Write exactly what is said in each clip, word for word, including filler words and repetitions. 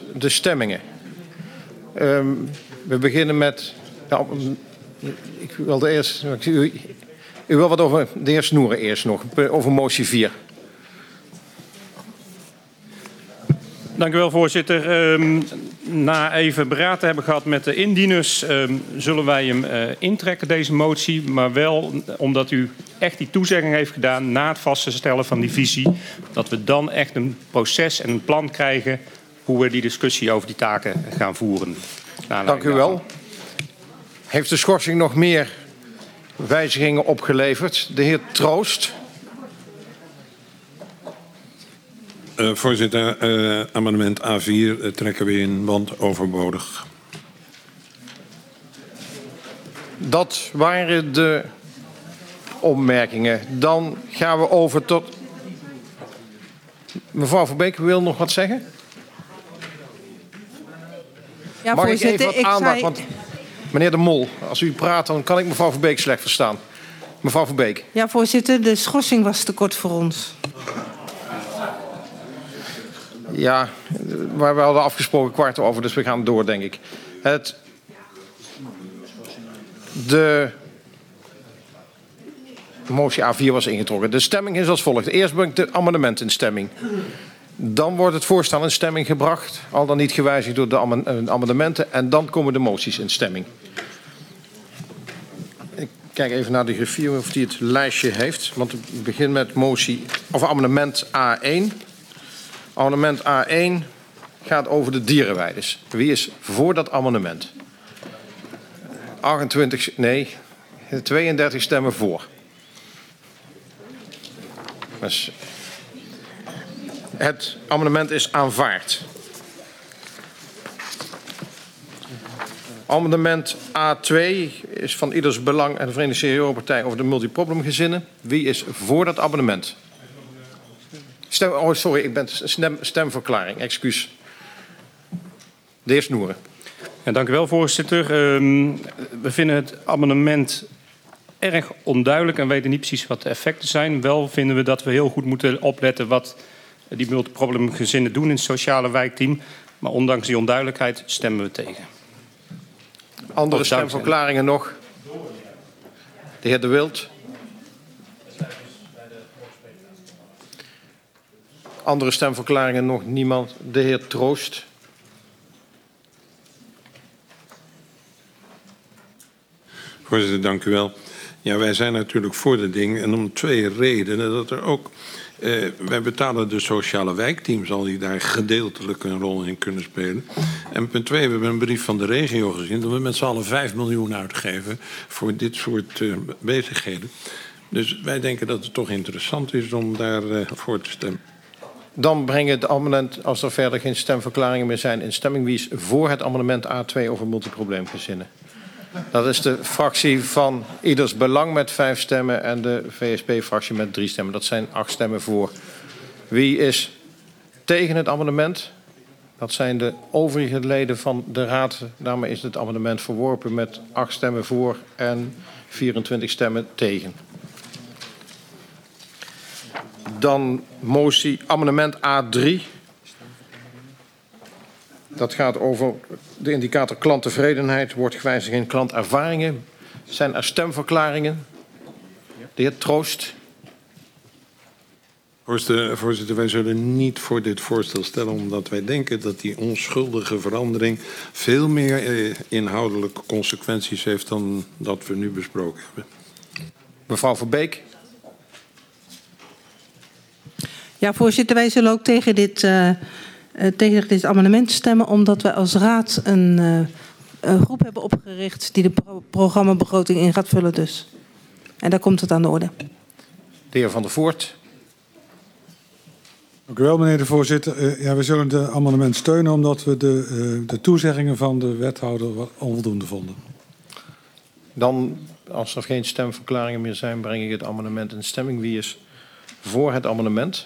de stemmingen. Um, we beginnen met... Nou, ik wilde eerst... U, u wil wat over de heer Snoeren eerst nog, over motie vier. Dank u wel, voorzitter. Um, na even beraad te hebben gehad met de indieners, um, zullen wij hem uh, intrekken, deze motie. Maar wel omdat u echt die toezegging heeft gedaan na het vaststellen van die visie, dat we dan echt een proces en een plan krijgen hoe we die discussie over die taken gaan voeren. Dank u wel. Heeft de schorsing nog meer wijzigingen opgeleverd? De heer Troost. Uh, voorzitter, uh, amendement A vier uh, trekken we in, want overbodig. Dat waren de opmerkingen. Dan gaan we over tot... Mevrouw Verbeek wil nog wat zeggen? Ja, Mag ik even wat ik aandacht? zei... Want meneer De Mol, als u praat, dan kan ik mevrouw Verbeek slecht verstaan. Mevrouw Verbeek. Ja, voorzitter, de schorsing was te kort voor ons. Ja, maar we hadden afgesproken kwart over, dus we gaan door, denk ik. Het, de motie A vier was ingetrokken. De stemming is als volgt. Eerst brengt de amendement in stemming. Dan wordt het voorstel in stemming gebracht, al dan niet gewijzigd door de amendementen. En dan komen de moties in stemming. Ik kijk even naar de griffier of die het lijstje heeft. Want we beginnen met motie, of amendement A één. Amendement A één gaat over de dierenweiders. Wie is voor dat amendement? achtentwintig, nee, tweeëndertig stemmen voor. Dus het amendement is aanvaard. Amendement A twee is van Ieders Belang en de Verenigde Seniorenpartij over de multiproblemgezinnen. Wie is voor dat amendement? Stem, oh, sorry, ik ben stem, stemverklaring, excuus. De heer Snoeren. Ja, dank u wel, voorzitter. Um, we vinden het amendement erg onduidelijk en weten niet precies wat de effecten zijn. Wel vinden we dat we heel goed moeten opletten wat die multiproblemgezinnen doen in het sociale wijkteam. Maar ondanks die onduidelijkheid stemmen we tegen. Andere stemverklaringen nog? De heer De Wild. Andere stemverklaringen nog niemand. De heer Troost. Voorzitter, dank u wel. Ja, wij zijn natuurlijk voor dit ding en om twee redenen. Dat er ook, eh, wij betalen de sociale wijkteams al die daar gedeeltelijk een rol in kunnen spelen. En punt twee, we hebben een brief van de regio gezien dat we met z'n allen vijf miljoen uitgeven voor dit soort uh, bezigheden. Dus wij denken dat het toch interessant is om daar uh, voor te stemmen. Dan brengen het amendement, als er verder geen stemverklaringen meer zijn, in stemming. Wie is voor het amendement A twee over multiprobleemgezinnen? Dat is de fractie van Ieders Belang met vijf stemmen en de V S P-fractie met drie stemmen. Dat zijn acht stemmen voor. Wie is tegen het amendement? Dat zijn de overige leden van de Raad. Daarmee is het amendement verworpen met acht stemmen voor en vierentwintig stemmen tegen. Dan motie amendement A drie. Dat gaat over de indicator klanttevredenheid. Wordt gewijzigd in klantervaringen. Zijn er stemverklaringen? De heer Troost. Voorzitter, wij zullen niet voor dit voorstel stellen, omdat wij denken dat die onschuldige verandering veel meer eh, inhoudelijke consequenties heeft dan dat we nu besproken hebben. Mevrouw Verbeek. Ja, voorzitter, wij zullen ook tegen dit, uh, uh, tegen dit amendement stemmen, omdat wij als raad een, uh, een groep hebben opgericht die de pro programmabegroting in gaat vullen dus. En daar komt het aan de orde. De heer Van der Voort. Dank u wel, meneer de voorzitter. Uh, ja, we zullen het amendement steunen omdat we de, uh, de toezeggingen van de wethouder wat onvoldoende vonden. Dan, als er geen stemverklaringen meer zijn, breng ik het amendement in stemming. Wie is voor het amendement?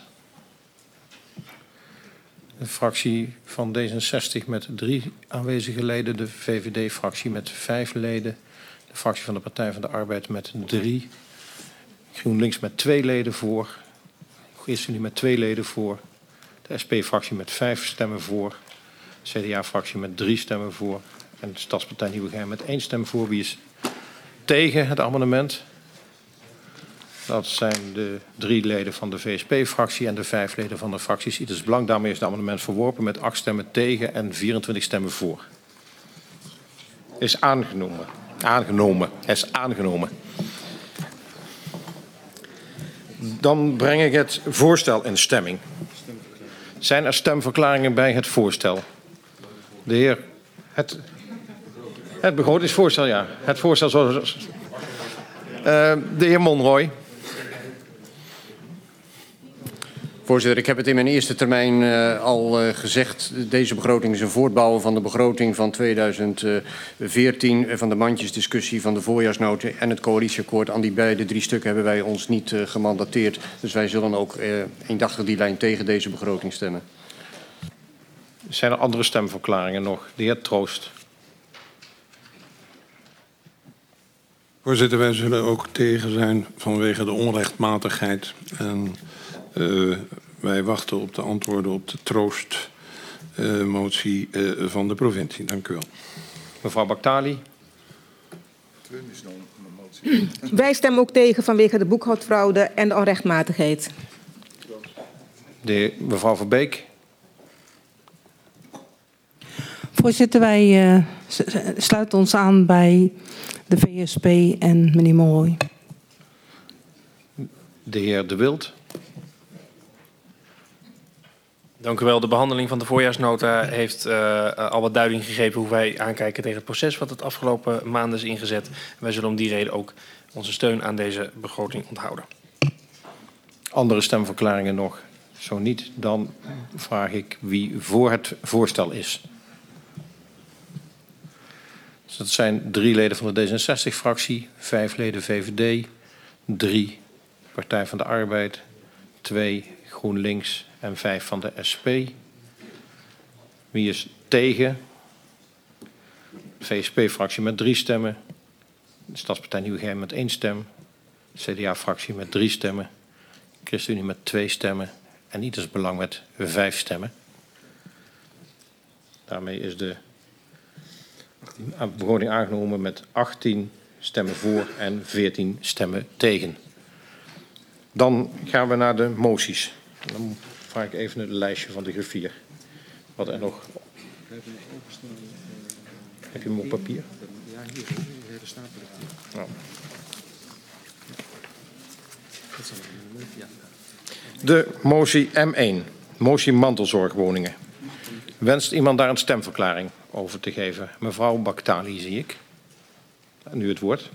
De fractie van D zesenzestig met drie aanwezige leden. De V V D-fractie met vijf leden. De fractie van de Partij van de Arbeid met drie. GroenLinks met twee leden voor. ChristenUnie met twee leden voor. De S P-fractie met vijf stemmen voor. C D A-fractie met drie stemmen voor. En de Stadspartij Nieuwegein met één stem voor. Wie is tegen het amendement? Dat zijn de drie leden van de V S P-fractie en de vijf leden van de fracties Ieders Belang. Daarmee is het amendement verworpen met acht stemmen tegen en vierentwintig stemmen voor. Is aangenomen. Aangenomen. Is aangenomen. Dan breng ik het voorstel in stemming. Zijn er stemverklaringen bij het voorstel? De heer... Het, het begrotingsvoorstel, ja. Het voorstel zoals... Uh, de heer Monroy. Voorzitter, ik heb het in mijn eerste termijn uh, al uh, gezegd. Deze begroting is een voortbouw van de begroting van tweeduizend veertien... van de mandjesdiscussie van de voorjaarsnota en het coalitieakkoord. Aan die beide drie stukken hebben wij ons niet uh, gemandateerd. Dus wij zullen ook uh, eendachtig die lijn tegen deze begroting stemmen. Zijn er andere stemverklaringen nog? De heer Troost. Voorzitter, wij zullen ook tegen zijn vanwege de onrechtmatigheid. En uh, wij wachten op de antwoorden op de troostmotie uh, uh, van de provincie. Dank u wel. Mevrouw Baktali. Wij stemmen ook tegen vanwege de boekhoudfraude en de onrechtmatigheid. De heer, mevrouw Verbeek. Voorzitter, wij uh, sluiten ons aan bij de V S P en meneer Monroy. De heer De Wild. Dank u wel. De behandeling van de voorjaarsnota heeft uh, al wat duiding gegeven hoe wij aankijken tegen het proces wat het afgelopen maanden is ingezet. Wij zullen om die reden ook onze steun aan deze begroting onthouden. Andere stemverklaringen nog? Zo niet, dan vraag ik wie voor het voorstel is. Dus dat zijn drie leden van de D zesenzestig-fractie, vijf leden V V D, drie Partij van de Arbeid, twee GroenLinks en vijf van de S P. Wie is tegen? De V S P-fractie met drie stemmen, de Stadspartij Nieuwegein met één stem, de C D A-fractie met drie stemmen, ChristenUnie met twee stemmen en Ieders Belang met vijf stemmen. Daarmee is de begroting aangenomen met achttien stemmen voor en veertien stemmen tegen. Dan gaan we naar de moties. Dan vraag ik even het lijstje van de griffier. Wat er nog... Heb je hem op papier? Ja, hier. De stapel. Nou. De motie M één. Motie mantelzorgwoningen. Wenst iemand daar een stemverklaring over te geven? Mevrouw Baktali, zie ik. Nu het woord.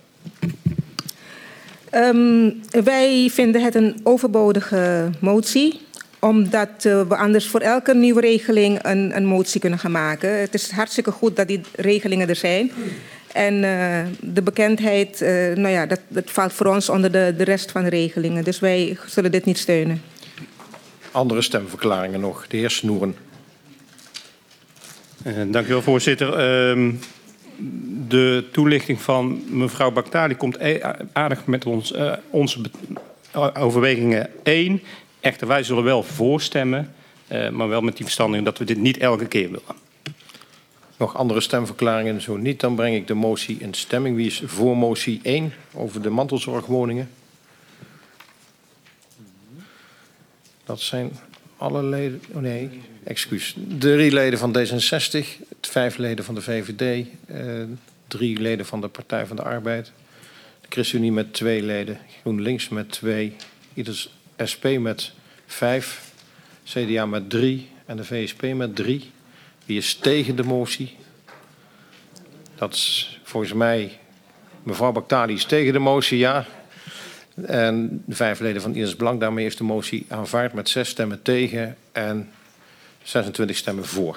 Um, wij vinden het een overbodige motie, omdat uh, we anders voor elke nieuwe regeling een, een motie kunnen gaan maken. Het is hartstikke goed dat die regelingen er zijn. En uh, de bekendheid, uh, nou ja, dat, dat valt voor ons onder de, de rest van de regelingen. Dus wij zullen dit niet steunen. Andere stemverklaringen nog. De heer Snoeren. Uh, dank u wel, voorzitter. Uh, de toelichting van mevrouw Baktali komt aardig met ons, uh, onze overwegingen één. Echter, wij zullen wel voorstemmen, uh, maar wel met die verstanding dat we dit niet elke keer willen. Nog andere stemverklaringen? Zo niet, dan breng ik de motie in stemming. Wie is voor motie één over de mantelzorgwoningen? Dat zijn alle leden... Oh nee, excuus. Drie leden van D zesenzestig, vijf leden van de V V D, eh, drie leden van de Partij van de Arbeid, de ChristenUnie met twee leden, GroenLinks met twee, Ieders S P met vijf, C D A met drie en de V S P met drie. Wie is tegen de motie? Dat is volgens mij... Mevrouw Baktali is tegen de motie, ja. En de vijf leden van Ieders Belang, daarmee heeft de motie aanvaard met zes stemmen tegen en zesentwintig stemmen voor.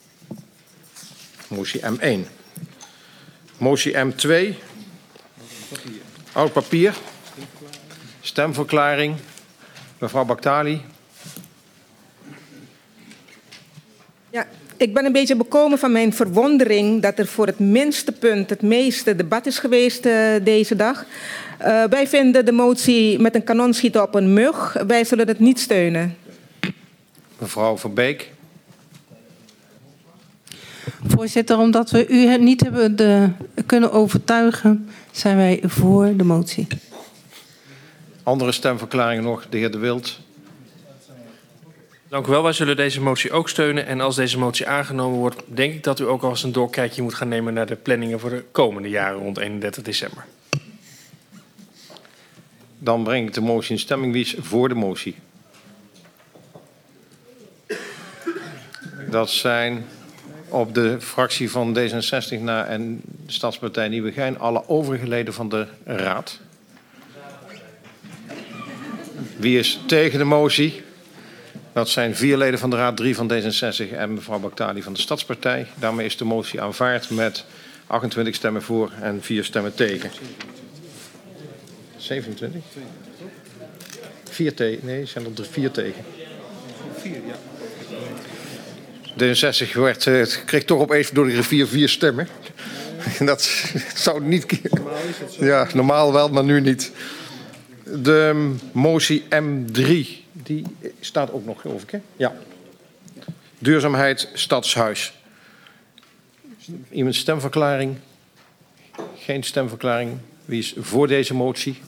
Motie M één. Motie M twee. Oud papier. Stemverklaring. Mevrouw Baktali. Ja, ik ben een beetje bekomen van mijn verwondering dat er voor het minste punt het meeste debat is geweest uh, deze dag. Uh, wij vinden de motie met een kanon schieten op een mug. Wij zullen het niet steunen. Mevrouw Verbeek. Voorzitter, omdat we u niet hebben de, kunnen overtuigen, zijn wij voor de motie. Andere stemverklaringen nog, de heer De Wild. Dank u wel. Wij zullen deze motie ook steunen. En als deze motie aangenomen wordt, denk ik dat u ook al eens een doorkijkje moet gaan nemen naar de planningen voor de komende jaren rond eenendertig december. Dan breng ik de motie in stemming. Wie is voor de motie? Dat zijn op de fractie van D zesenzestig na en de Stadspartij Nieuwegein alle overige leden van de raad. Wie is tegen de motie? Dat zijn vier leden van de raad, drie van D zesenzestig en mevrouw Baktali van de Stadspartij. Daarmee is de motie aanvaard met achtentwintig stemmen voor en vier stemmen tegen. zevenentwintig? Vier tegen. Nee, zijn er vier tegen. Vier, ja. D zesenzestig werd, uh, kreeg toch opeens door de rivier vier stemmen. Dat zou niet... Ja, normaal wel, maar nu niet. De motie M drie, die staat ook nog, geloof ik, hè? Ja. Duurzaamheid, stadshuis. Iemand stemverklaring? Geen stemverklaring. Wie is voor deze motie?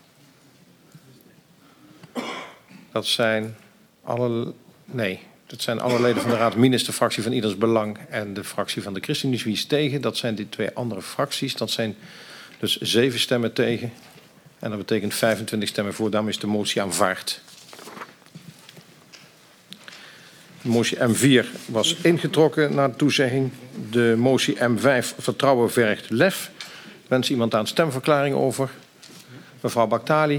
Dat zijn alle... Nee, dat zijn alle leden van de raad, minus de fractie van Ieders Belang en de fractie van de ChristenUnie. Wie is tegen? Dat zijn die twee andere fracties. Dat zijn dus zeven stemmen tegen. En dat betekent vijfentwintig stemmen voor. Daarmee is de motie aanvaard. De motie M vier was ingetrokken na de toezegging. De motie M vijf, vertrouwen vergt lef. Wens iemand daar een stemverklaring over? Mevrouw Baktali.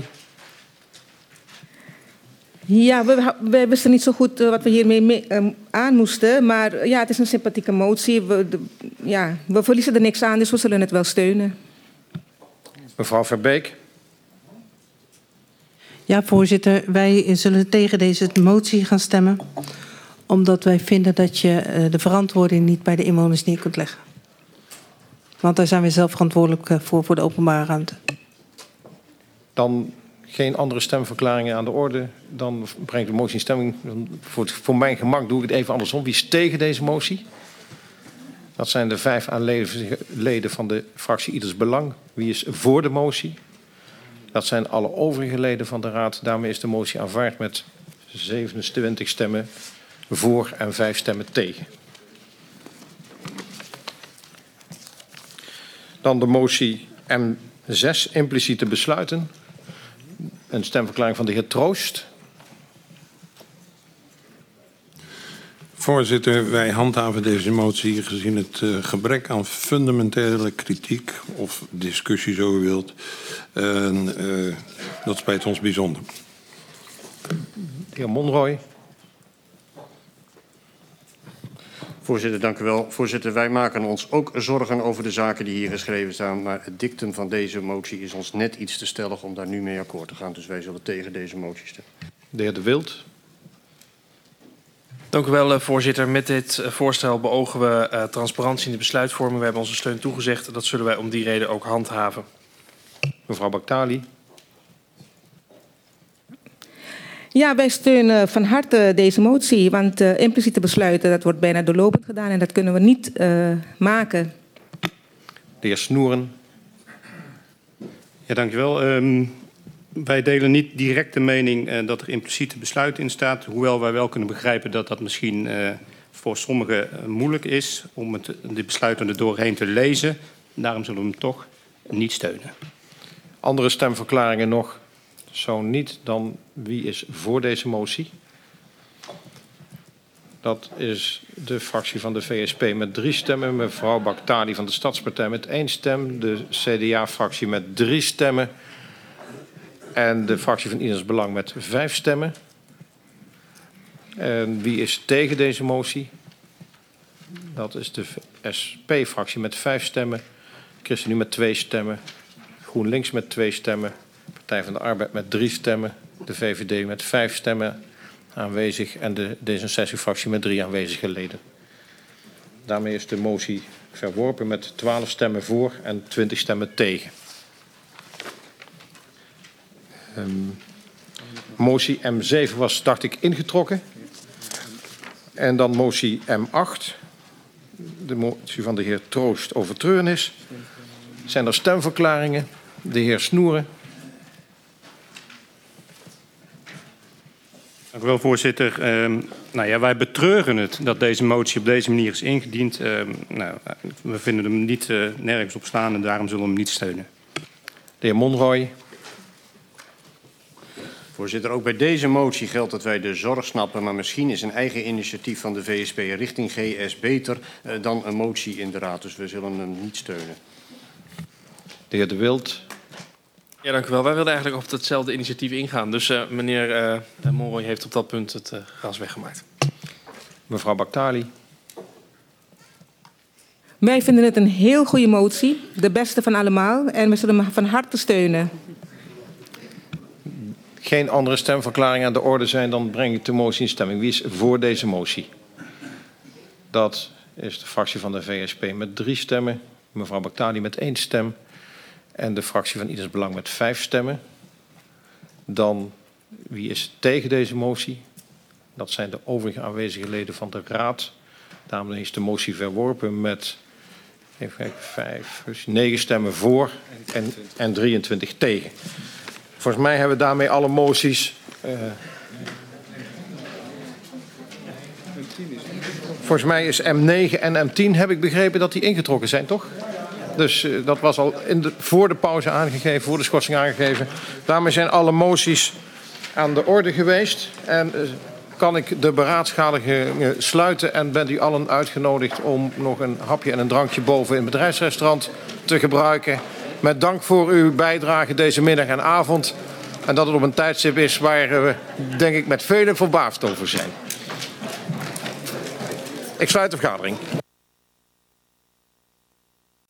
Ja, we, we wisten niet zo goed uh, wat we hiermee mee, um, aan moesten. Maar uh, ja, het is een sympathieke motie. We, de, ja, we verliezen er niks aan, dus we zullen het wel steunen. Mevrouw Verbeek. Ja, voorzitter. Wij zullen tegen deze motie gaan stemmen. Omdat wij vinden dat je uh, de verantwoording niet bij de inwoners neer kunt leggen. Want daar zijn we zelf verantwoordelijk uh, voor, voor de openbare ruimte. Dan geen andere stemverklaringen aan de orde. Dan breng ik de motie in stemming. Voor, het, voor mijn gemak doe ik het even andersom. Wie is tegen deze motie? Dat zijn de vijf aanwezige leden van de fractie Ieders Belang. Wie is voor de motie? Dat zijn alle overige leden van de raad. Daarmee is de motie aanvaard met zevenentwintig stemmen voor en vijf stemmen tegen. Dan de motie M zes, impliciete besluiten. Een stemverklaring van de heer Troost. Voorzitter, wij handhaven deze motie gezien het uh, gebrek aan fundamentele kritiek of discussie, zo u wilt. Uh, uh, dat spijt ons bijzonder. De heer Monroy. Voorzitter, dank u wel. Voorzitter, wij maken ons ook zorgen over de zaken die hier geschreven staan. Maar het dictum van deze motie is ons net iets te stellig om daar nu mee akkoord te gaan. Dus wij zullen tegen deze motie stemmen. De heer De Wild. Dank u wel, voorzitter. Met dit voorstel beogen we uh, transparantie in de besluitvorming. We hebben onze steun toegezegd. Dat zullen wij om die reden ook handhaven. Mevrouw Baktali. Ja, wij steunen van harte deze motie. Want uh, impliciete besluiten, dat wordt bijna doorlopend gedaan. En dat kunnen we niet uh, maken. De heer Snoeren. Ja, dank u wel. Um, wij delen niet direct de mening uh, dat er impliciete besluit in staat. Hoewel wij wel kunnen begrijpen dat dat misschien uh, voor sommigen uh, moeilijk is om het, de besluiten er doorheen te lezen. Daarom zullen we hem toch niet steunen. Andere stemverklaringen nog? Zo niet, dan wie is voor deze motie? Dat is de fractie van de V S P met drie stemmen. Mevrouw Baktali van de Stadspartij met één stem. De C D A-fractie met drie stemmen. En de fractie van Ieders Belang met vijf stemmen. En wie is tegen deze motie? Dat is de S P-fractie met vijf stemmen. ChristenUnie met twee stemmen. GroenLinks met twee stemmen. Partij van de Arbeid met drie stemmen. De V V D met vijf stemmen aanwezig. En de D zesenzestig-fractie met drie aanwezige leden. Daarmee is de motie verworpen met twaalf stemmen voor en twintig stemmen tegen. Um, motie M zeven was, dacht ik, ingetrokken. En dan motie M acht. de motie van de heer Troost over treurnis. Zijn er stemverklaringen? De heer Snoeren. Dank u wel, voorzitter. Uh, nou ja, wij betreuren het dat deze motie op deze manier is ingediend. Uh, nou, we vinden hem niet uh, nergens op staan en daarom zullen we hem niet steunen. De heer Monrooy. Voorzitter, ook bij deze motie geldt dat wij de zorg snappen, maar misschien is een eigen initiatief van de V S P richting G S beter uh, dan een motie in de Raad. Dus we zullen hem niet steunen. De heer De Wild. Ja, dank u wel. Wij wilden eigenlijk op hetzelfde initiatief ingaan. Dus uh, meneer uh, Monrooy heeft op dat punt het uh, gas weggemaakt. Mevrouw Baktali. Wij vinden het een heel goede motie. De beste van allemaal. En we zullen hem van harte steunen. Geen andere stemverklaring aan de orde zijn, dan breng ik de motie in stemming. Wie is voor deze motie? Dat is de fractie van de V S P met drie stemmen. Mevrouw Baktali met één stem. En de fractie van Ieders Belang met vijf stemmen. Dan, wie is tegen deze motie? Dat zijn de overige aanwezige leden van de Raad. Daarom is de motie verworpen met even kijken, vijf, dus negen stemmen voor en, en drieëntwintig tegen. Volgens mij hebben we daarmee alle moties. Uh, volgens mij is M negen en M tien, heb ik begrepen, dat die ingetrokken zijn, toch? Dus uh, dat was al in de, voor de pauze aangegeven, voor de schorsing aangegeven. Daarmee zijn alle moties aan de orde geweest. En uh, kan ik de beraadskamer uh, sluiten en bent u allen uitgenodigd om nog een hapje en een drankje boven in het bedrijfsrestaurant te gebruiken. Met dank voor uw bijdrage deze middag en avond. En dat het op een tijdstip is waar we, denk ik, met velen verbaasd over zijn. Ik sluit de vergadering.